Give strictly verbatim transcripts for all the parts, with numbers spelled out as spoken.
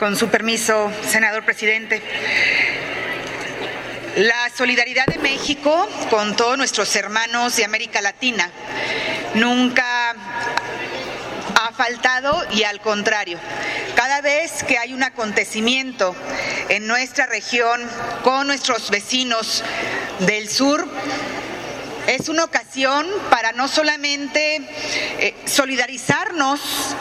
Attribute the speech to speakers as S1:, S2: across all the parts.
S1: Con su permiso, senador presidente. La solidaridad de México con todos nuestros hermanos de América Latina nunca ha faltado, y al contrario, cada vez que hay un acontecimiento en nuestra región con nuestros vecinos del sur, es una ocasión para no solamente eh, solidarizarnos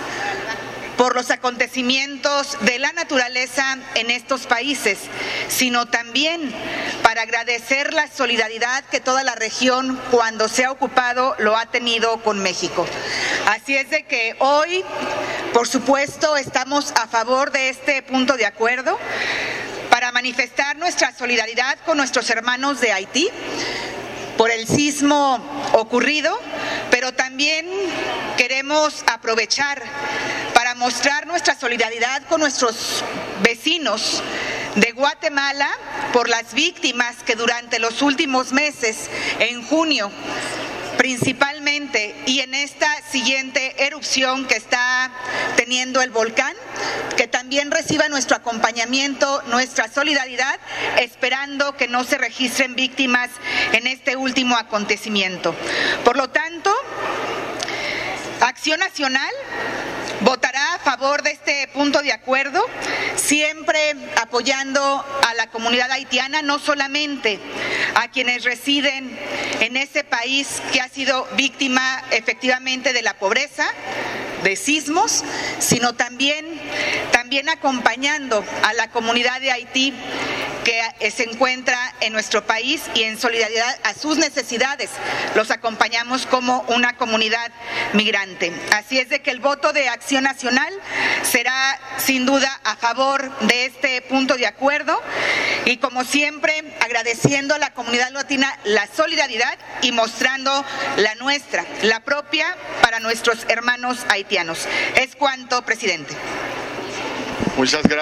S1: por los acontecimientos de la naturaleza en estos países, sino también para agradecer la solidaridad que toda la región, cuando se ha ocupado, lo ha tenido con México. Así es de que hoy, por supuesto, estamos a favor de este punto de acuerdo para manifestar nuestra solidaridad con nuestros hermanos de Haití por el sismo ocurrido, pero también queremos aprovechar para mostrar nuestra solidaridad con nuestros vecinos de Guatemala por las víctimas que durante los últimos meses, en junio principalmente, y en esta siguiente erupción que está teniendo el volcán, que también reciba nuestro acompañamiento, nuestra solidaridad, esperando que no se registren víctimas en este último acontecimiento. Por lo tanto, Acción Nacional votará a favor de este punto de acuerdo, siempre apoyando a la comunidad haitiana, no solamente a quienes residen en ese país que ha sido víctima efectivamente de la pobreza, de sismos, sino también, también acompañando a la comunidad de Haití que se encuentra en nuestro país, y en solidaridad a sus necesidades los acompañamos como una comunidad migrante. Así es de que el voto de Acción Nacional será sin duda a favor de este punto de acuerdo, y como siempre agradeciendo a la comunidad latina la solidaridad y mostrando la nuestra, la propia, para nuestros hermanos haitianos. Es cuanto, presidente.
S2: Muchas gracias.